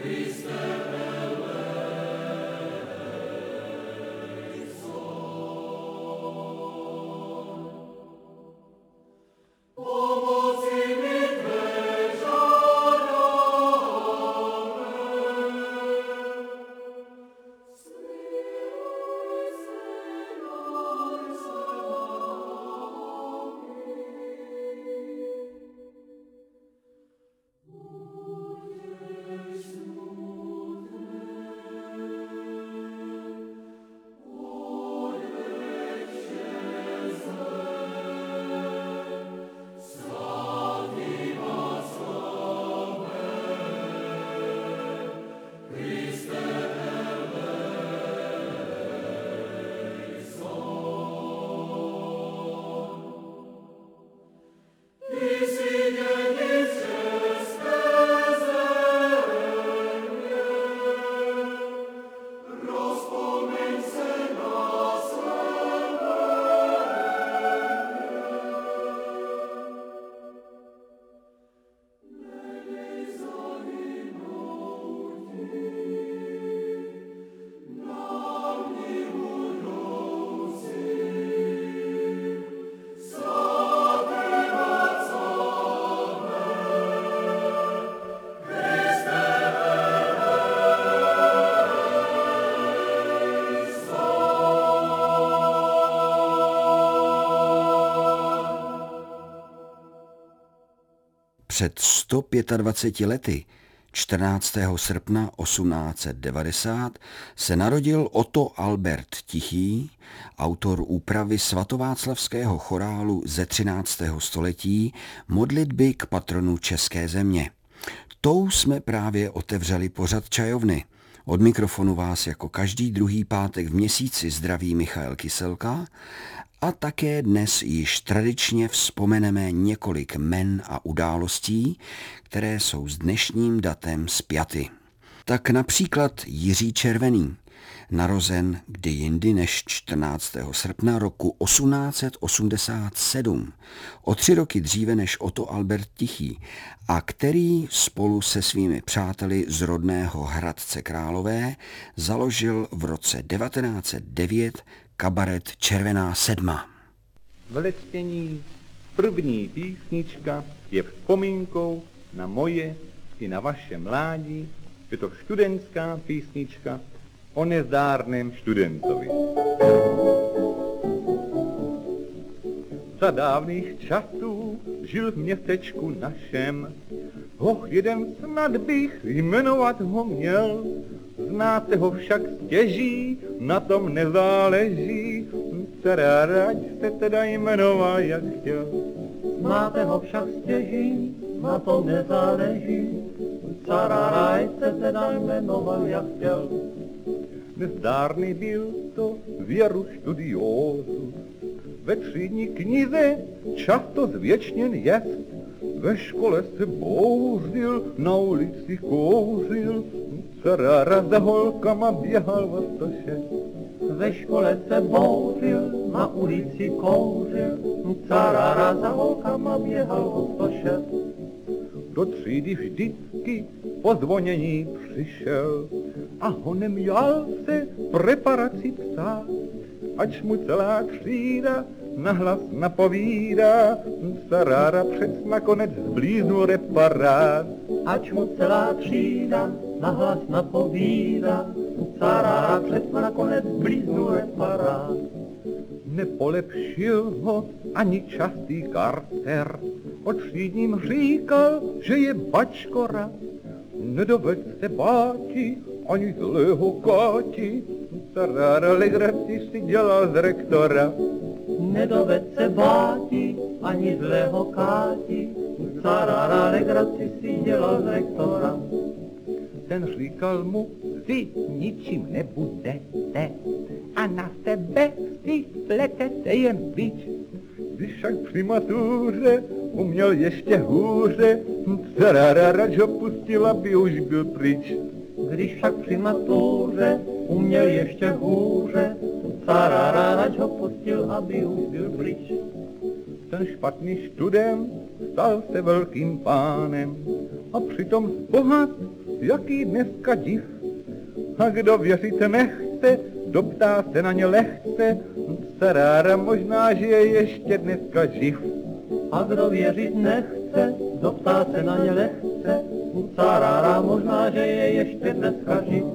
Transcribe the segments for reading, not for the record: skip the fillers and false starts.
Před 125 lety, 14. srpna 1890, se narodil Otto Albert Tichý, autor úpravy svatováclavského chorálu ze 13. století, modlitby k patronu české země. Tou jsme právě otevřeli pořad čajovny. Od mikrofonu vás jako každý druhý pátek v měsíci zdraví Michael Kyselka a také dnes již tradičně vzpomeneme několik jmen a událostí, které jsou s dnešním datem spjaty. Tak například Jiří Červený, narozen kdy jindy než 14. srpna roku 1887, o 3 roky dříve než Otto Albert Tichý, a který spolu se svými přáteli z rodného Hradce Králové založil v roce 1909 kabaret Červená sedma. V lestění první písnička je vzpomínkou na moje i na vaše mládí. Je to studentská písnička o nezdárném studentovi. Za dávných časů žil v městečku našem, hoch jeden snad bych jmenovat ho měl. Znáte ho však stěží, na tom nezáleží, ať se teda jmenoval jak chtěl. Znáte ho však stěží, na tom nezáleží, ať se teda jmenoval jak chtěl. Nezdárný byl to věru studiózu, ve třídní knize často zvěčněn jest, ve škole se bouřil, na ulici kouřil, carára za holkama běhal o 106. Ve škole se bouřil, na ulici kouřil, carára za holkama běhal o 106. Do třídy vždycky po zvonění přišel a honem jal se preparaci psát, ač mu celá třída nahlas napovídá, carára přec nakonec zblíznul reparát. Ač mu celá třída nahlas napovídá, carára přec nakonec zblíznul reparát. Nepolepšil ho ani častý karter, o třídním říkal, že je bačkora. Nedoved se báti ani zlého káti, carára legraci si dělal z rektora. Nedoved se báti ani zlého káti, carára legraci si dělal z rektora. Ten říkal mu, vy ničím nebudete a na sebe si pletete jen bič. Když však při matuře uměl ještě hůře, carára rač ho pustil, aby už byl pryč. Když však při matuře uměl ještě hůře, carára rač ho pustil, aby už byl pryč. Ten špatný student stal se velkým pánem a přitom bohat jaký dneska div. A kdo věřit nechce, doptá se na ně lehce, carára možná, že je ještě dneska živ. A kdo věřit nechce, doptá se na ně lehce, carára možná, že je ještě dneska živ.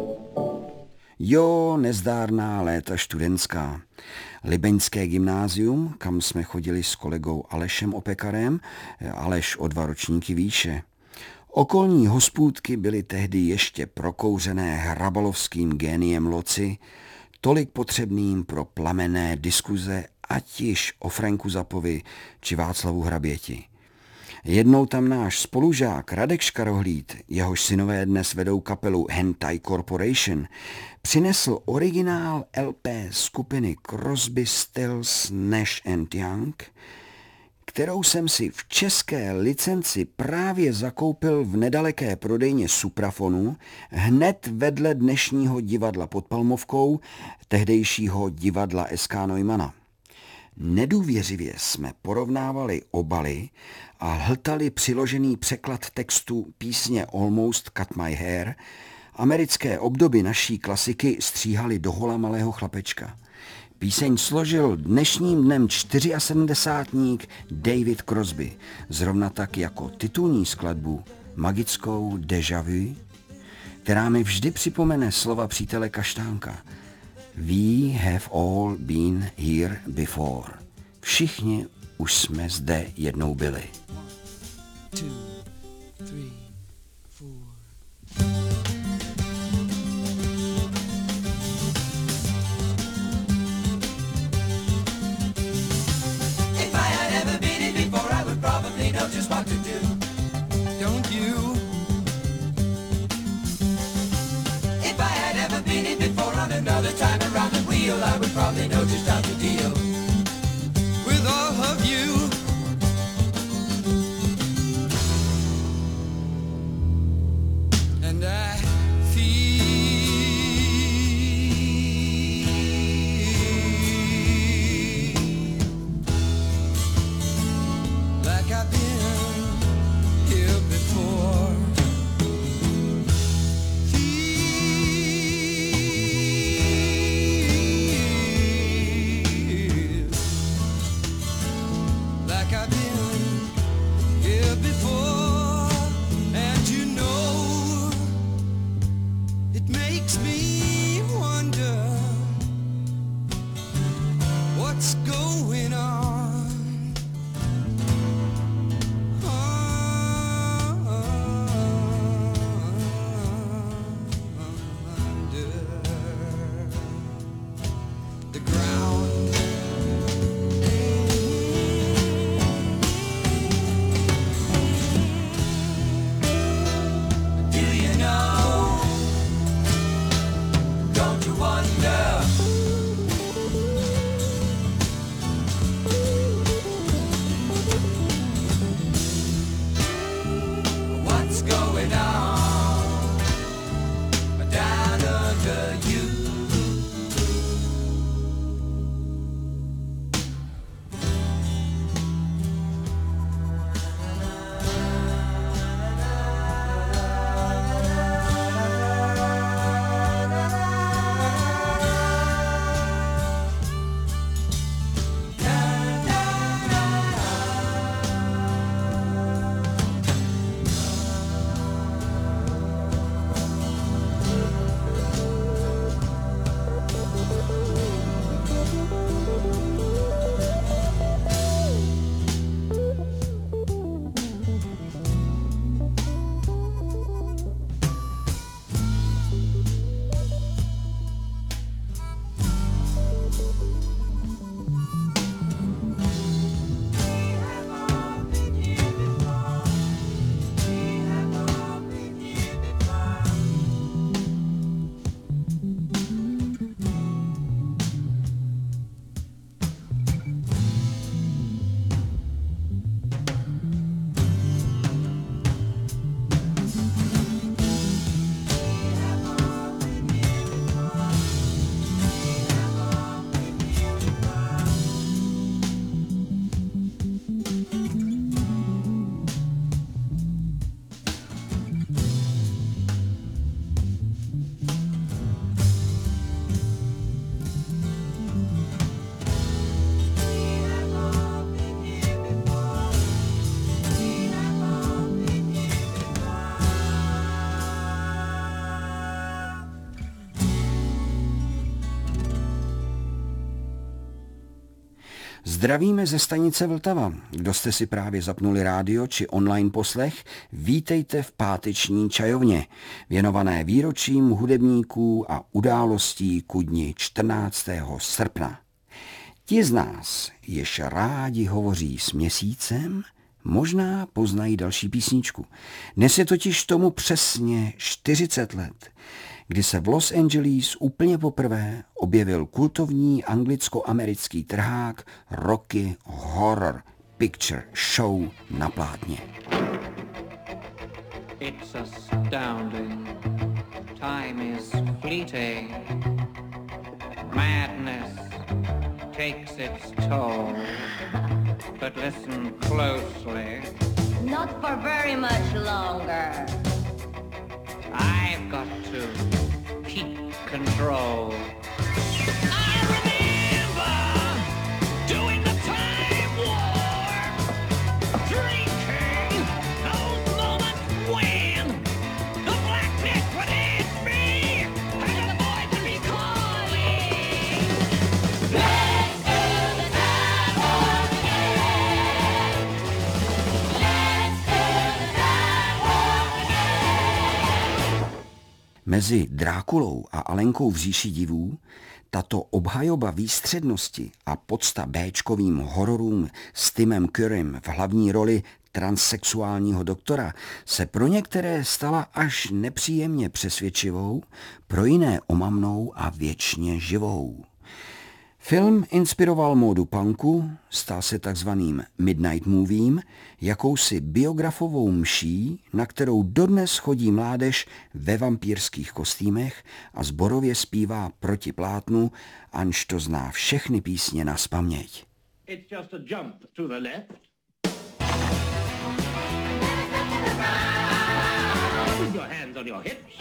Jo, nezdárná léta študentská. Libeňské gymnázium, kam jsme chodili s kolegou Alešem Opekarem, Aleš o 2 ročníky výše. Okolní hospůdky byly tehdy ještě prokouřené hrabalovským géniem loci, tolik potřebným pro plamenné diskuze, ať již o Franku Zappovi či Václavu Hraběti. Jednou tam náš spolužák Radek Škarohlíd, jehož synové dnes vedou kapelu Hentai Corporation, přinesl originál LP skupiny Crosby, Stills, Nash & Young, kterou jsem si v české licenci právě zakoupil v nedaleké prodejně Suprafonu, hned vedle dnešního divadla pod Palmovkou, tehdejšího divadla SK Neumana. Nedůvěřivě jsme porovnávali obaly a hltali přiložený překlad textu písně Almost Cut My Hair. Americké obdoby naší klasiky stříhali do hola malého chlapečka. Píseň složil dnešním dnem 74-ník David Crosby, zrovna tak jako titulní skladbu magickou Déjà Vu, která mi vždy připomene slova přítele Kaštánka. We have all been here before. Všichni už jsme zde jednou byli. 2, 3, 4. If I had ever been it before, I would probably know just what to do. Don't you? If I had ever been it before, on another time around the wheel, I would probably know just how to deal With all of you. And I feel like I've been here before. Feel like I've been here before. And you know, it makes me wonder what's going on. Under the ground. Do you know Zdravíme ze stanice Vltava. Kdo jste si právě zapnuli rádio či online poslech, vítejte v páteční čajovně, věnované výročím hudebníků a událostí ku dni 14. srpna. Ti z nás, jež rádi hovoří s měsícem, možná poznají další písničku. Dnes je totiž tomu přesně 40 let, kdy se v Los Angeles úplně poprvé objevil kultovní anglicko-americký trhák Rocky Horror Picture Show na plátně. It's astounding. Time is fleeting. Madness takes its toll. But listen closely. Not for very much longer. I've got to keep control. I remember doing the time warp, drinking those moments when the blackness would hit me and the voice would be calling. Let's do the time warp again. Let's do the time warp again. Mezi Drákulou a Alenkou v říši divů tato obhajoba výstřednosti a podsta béčkovým hororům s Timem Currym v hlavní roli transsexuálního doktora se pro některé stala až nepříjemně přesvědčivou, pro jiné omamnou a věčně živou. Film inspiroval módu punku, stal se takzvaným midnight moviem, jakousi biografovou mší, na kterou dodnes chodí mládež ve vampírských kostýmech a sborově zpívá proti plátnu, anž to zná všechny písně nazpaměť. It's just a jump to the left. Put your hands on your hips.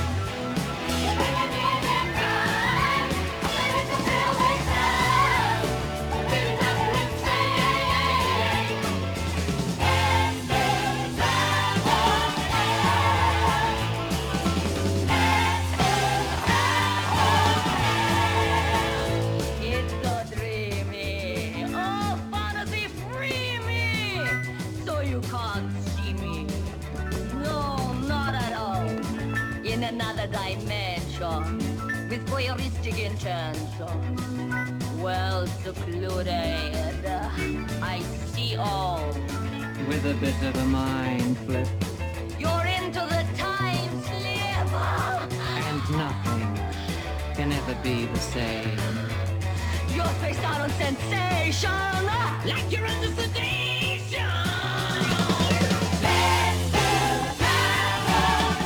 It's so dreamy. Oh, fantasy free me. So you can't see me. No, not at all. In another dimension. With voyeuristic intention. Well secluded. I see all. With a bit of a mind flip You're into the time slip. and nothing can ever be the same. You're face out on sensation. Like you're under sedation. Let's do the time warp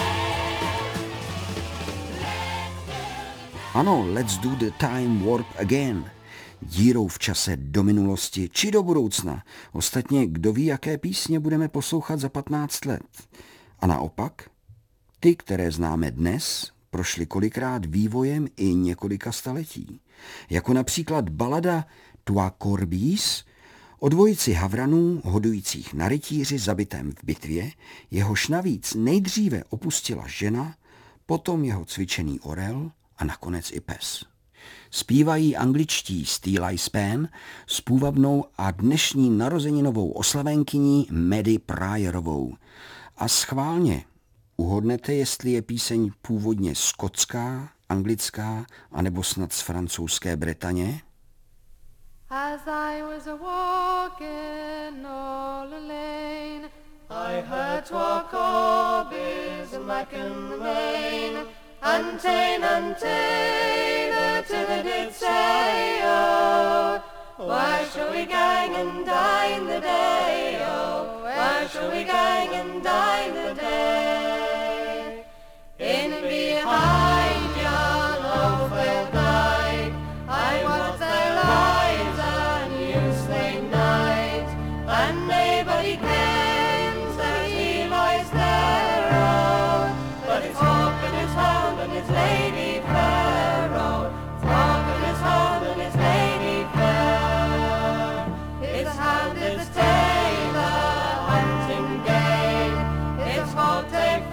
again. Ano, let's do the time warp again. Dírou v čase do minulosti či do budoucna. Ostatně, kdo ví, jaké písně budeme poslouchat za 15 let. A naopak, ty, které známe dnes, prošly kolikrát vývojem i několika staletí. Jako například balada Trois Corbees o dvojici havranů hodujících na rytíři zabitém v bitvě, jehož navíc nejdříve opustila žena, potom jeho cvičený orel a nakonec i pes. Zpívají angličtí Steely Span s půvabnou a dnešní narozeninovou oslavenkyní Maddie Pryorovou. A schválně uhodnete, jestli je píseň původně skotská, anglická, anebo snad z francouzské Bretaně? As I was a-walking all alone, I heard twa corbies lacking the main, and ta'en, the tinner did say, oh, where shall we gang and dine the day, oh, where shall we gang and dine the day? In behind yon Oldvale dyke, I watched their lives and you slain night, and nobody kens that he lies there, oh, but it's hawk and it's hound and it's lady fair, oh, it's hawk and it's hound and it's lady fair. It's hound, it's tailor, hunting game, it's hawk, take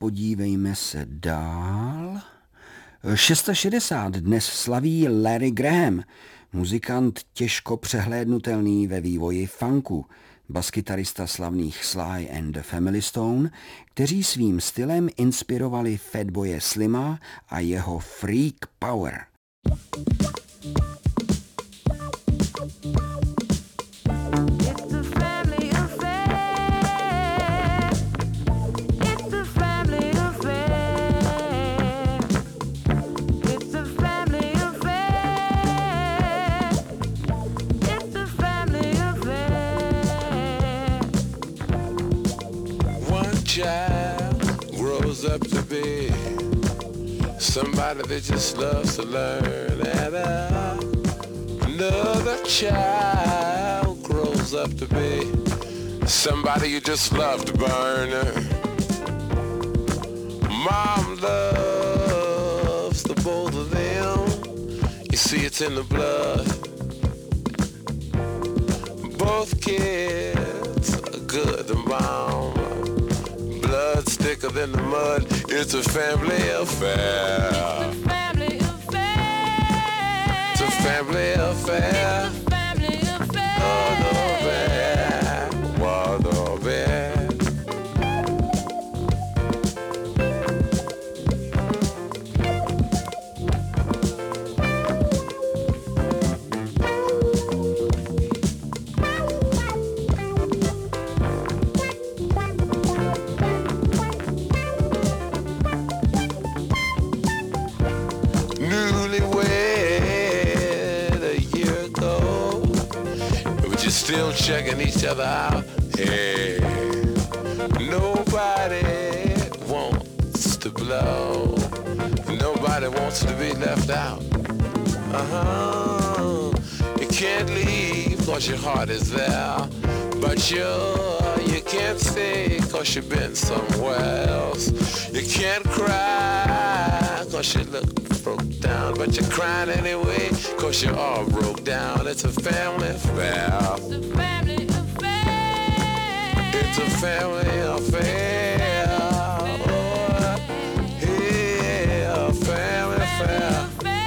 podívejme se dál. 660 dnes slaví Larry Graham, muzikant těžko přehlédnutelný ve vývoji funku, baskytarista slavných Sly and the Family Stone, kteří svým stylem inspirovali Fatboye Slima a jeho Freak Power. Up to be somebody that just loves to learn, and another child grows up to be somebody you just love to burn. Mom loves the both of them, you see it's in the blood. Both kids are good and mom, blood's thicker than the mud. It's a family affair. It's a family affair. It's a family affair. It's a family affair. Oh, no bad. What no bad. Still checking each other out. Hey, nobody wants to blow. Nobody wants to be left out. You can't leave cause your heart is there, but you can't stay cause you've been somewhere else. You can't cry cause you look broke down, but you're crying anyway cause you're all broke down. It's a family affair. It's a family affair. It's a family affair. Oh, yeah, a family affair.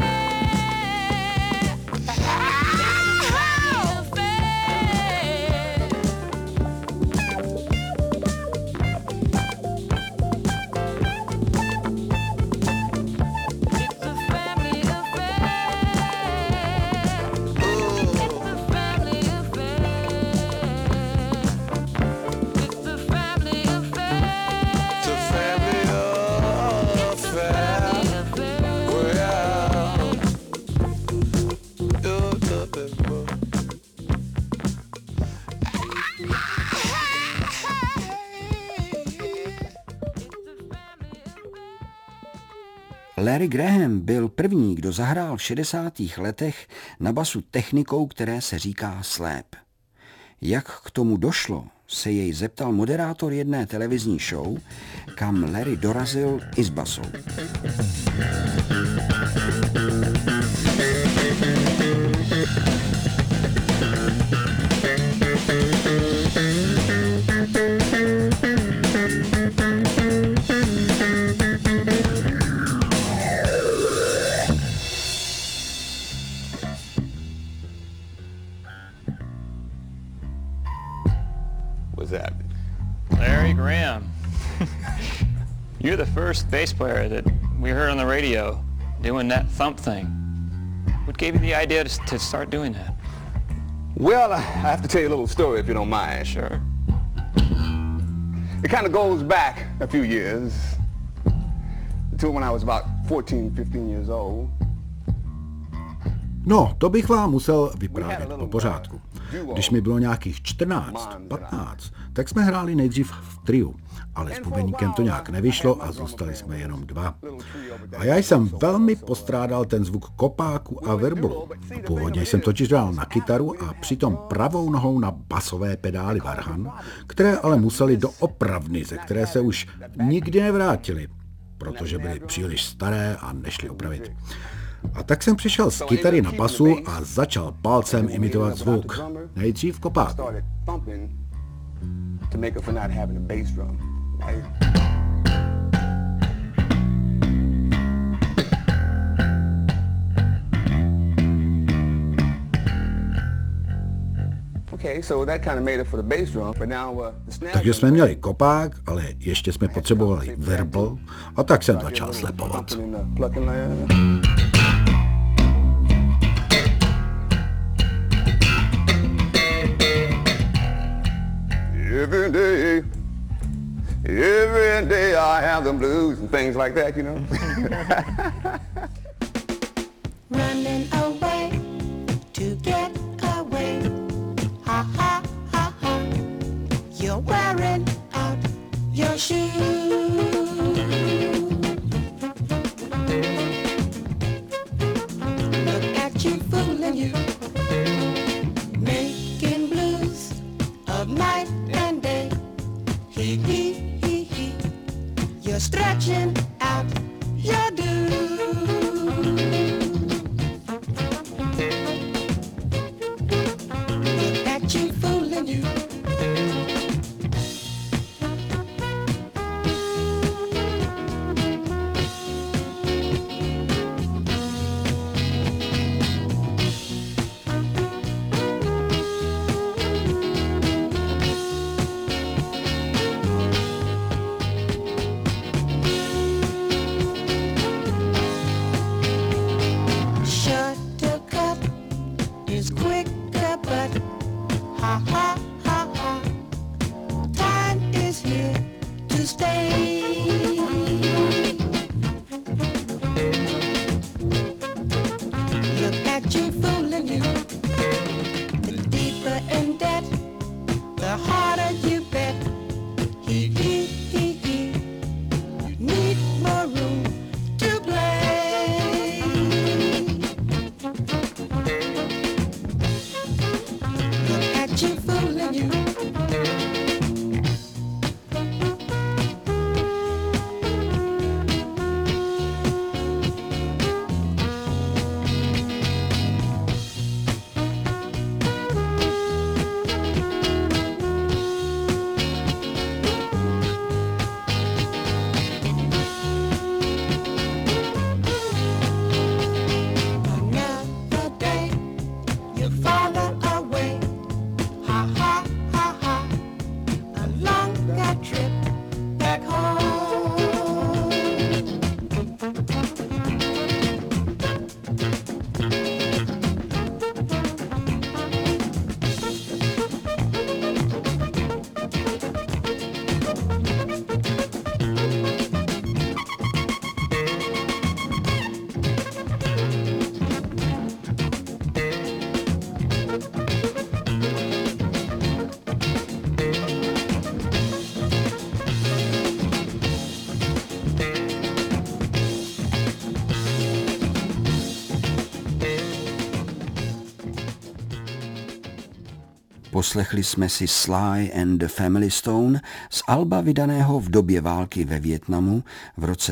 Larry Graham byl první, kdo zahrál v 60. letech na basu technikou, které se říká slap. Jak k tomu došlo, se jej zeptal moderátor jedné televizní show, kam Larry dorazil i s basou. Larry Graham. You're the first bass player that we heard on the radio doing that thump thing. What gave you the idea to start doing that? Well, I have to tell you a little story if you don't mind. Sure. It kind of goes back a few years to when I was about 14, 15 years old. No, to bych vám musel vyprávět po pořádku. Když mi bylo nějakých 14, 15, tak jsme hráli nejdřív v triu, ale s bubeníkem to nějak nevyšlo a zůstali jsme jenom dva. A já jsem velmi postrádal ten zvuk kopáku a virblu. Původně jsem totiž hrál na kytaru a přitom pravou nohou na basové pedály varhan, které ale museli do opravny, ze které se už nikdy nevrátily, protože byly příliš staré a nešly opravit. A tak jsem přišel z kytary na basu a začal palcem imitovat zvuk. Nejdřív kopáku. Takže jsme měli kopák, ale ještě jsme potřebovali verbal a tak jsem začal slepovat. Every day I have the blues and things like that, you know. Running away to get away. Ha ha ha ha. You're wearing out your shoes. Look at you fooling you, making blues of night and day. Hee hee hee hee. You're stretching out your dues. Look at you fooling you. Poslechli jsme si Sly and the Family Stone z alba vydaného v době války ve Vietnamu v roce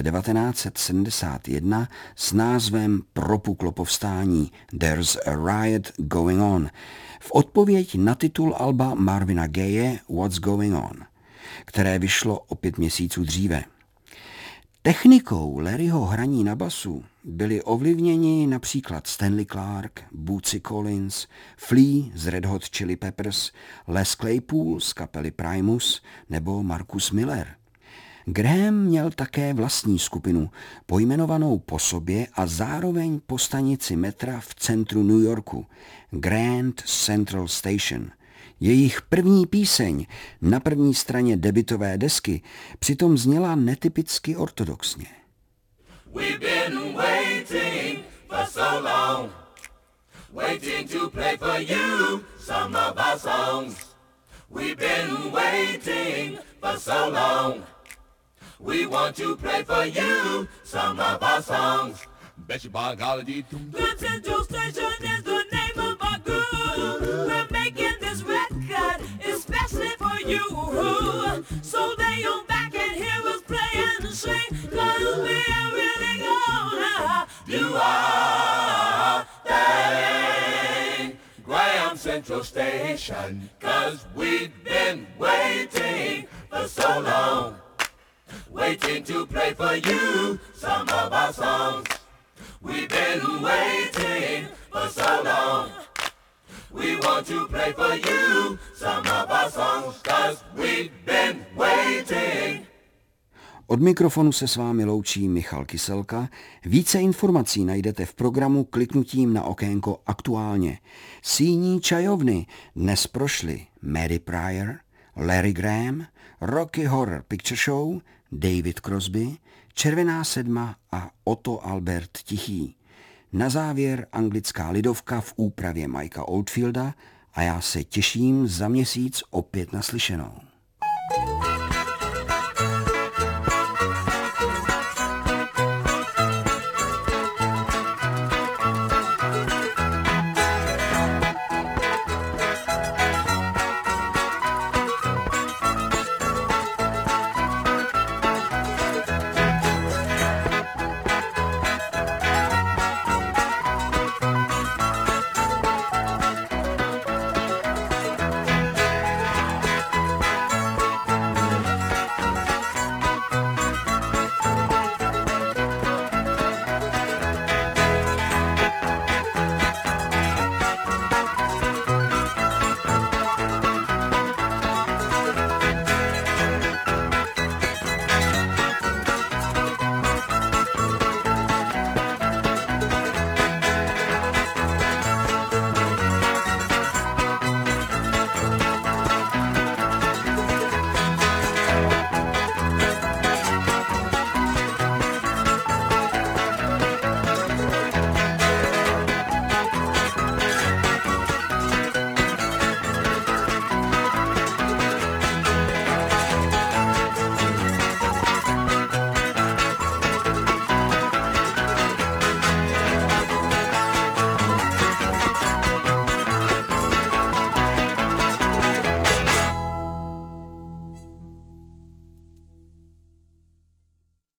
1971 s názvem Propuklo povstání There's a Riot Going On v odpověď na titul alba Marvina Gaye What's Going On, které vyšlo o 5 měsíců dříve. Technikou Larryho hraní na basu byli ovlivněni například Stanley Clarke, Bootsy Collins, Flea z Red Hot Chili Peppers, Les Claypool z kapely Primus nebo Marcus Miller. Graham měl také vlastní skupinu, pojmenovanou po sobě a zároveň po stanici metra v centru New Yorku, Grand Central Station. Jejich první píseň na první straně debutové desky přitom zněla netypicky ortodoxně. We've been waiting for so long, waiting to play for you some of our songs. We've been waiting for so long, we want to play for you some of our songs. Bet you by golly, Grand Central Station is the name of our group. We're making this record especially for you. So lay your back and hear us play and sing, 'cause we're really gonna do our thing. Graham Central Station, 'cause we've been waiting for so long, waiting to play for you some of our songs. We've been waiting for so long, We want to play for you some of our songs, 'cause we've been waiting. Od mikrofonu se s vámi loučí Michal Kyselka. Více informací najdete v programu kliknutím na okénko Aktuálně. Síní čajovny dnes prošly Mary Pryor, Larry Graham, Rocky Horror Picture Show, David Crosby, Červená sedma a Otto Albert Tichý. Na závěr anglická lidovka v úpravě Mikea Oldfielda a já se těším za měsíc opět naslyšenou.